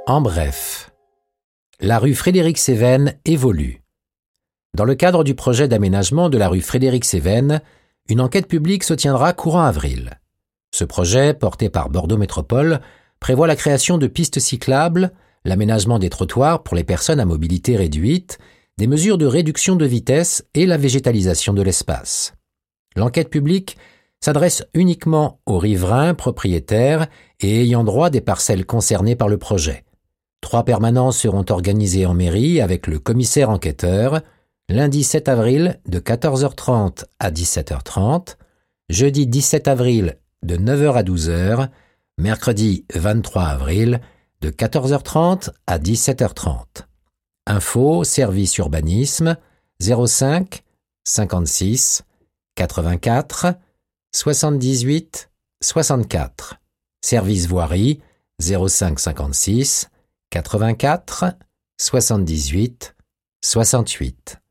En bref, la rue Frédéric-Cévennes évolue. Dans le cadre du projet d'aménagement de la rue Frédéric-Cévennes, une enquête publique se tiendra courant avril. Ce projet, porté par Bordeaux Métropole, prévoit la création de pistes cyclables, l'aménagement des trottoirs pour les personnes à mobilité réduite, des mesures de réduction de vitesse et la végétalisation de l'espace. L'enquête publique s'adresse uniquement aux riverains, propriétaires et ayant droit des parcelles concernées par le projet. 3 permanences seront organisées en mairie avec le commissaire enquêteur, lundi 7 avril de 14h30 à 17h30, jeudi 17 avril de 9h à 12h, mercredi 23 avril de 14h30 à 17h30. Info, service urbanisme, 05 56 84 78 64. Service voirie, 05 56 84 78 68.